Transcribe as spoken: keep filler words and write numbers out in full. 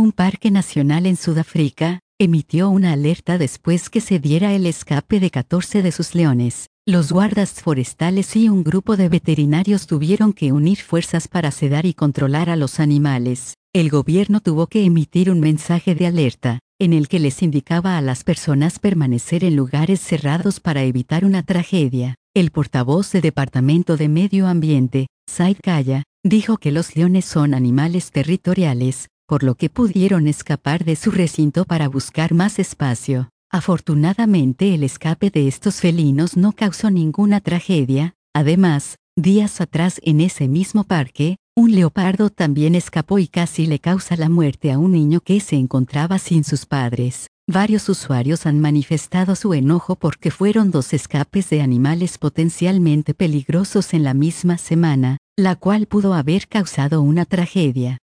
Un parque nacional en Sudáfrica emitió una alerta después que se diera el escape de catorce de sus leones. Los guardas forestales y un grupo de veterinarios tuvieron que unir fuerzas para sedar y controlar a los animales. El gobierno tuvo que emitir un mensaje de alerta, en el que les indicaba a las personas permanecer en lugares cerrados para evitar una tragedia. El portavoz del Departamento de Medio Ambiente, Said Kaya, dijo que los leones son animales territoriales, por lo que pudieron escapar de su recinto para buscar más espacio. Afortunadamente el escape de estos felinos no causó ninguna tragedia. Además, días atrás en ese mismo parque, un leopardo también escapó y casi le causa la muerte a un niño que se encontraba sin sus padres. Varios usuarios han manifestado su enojo porque fueron dos escapes de animales potencialmente peligrosos en la misma semana, la cual pudo haber causado una tragedia.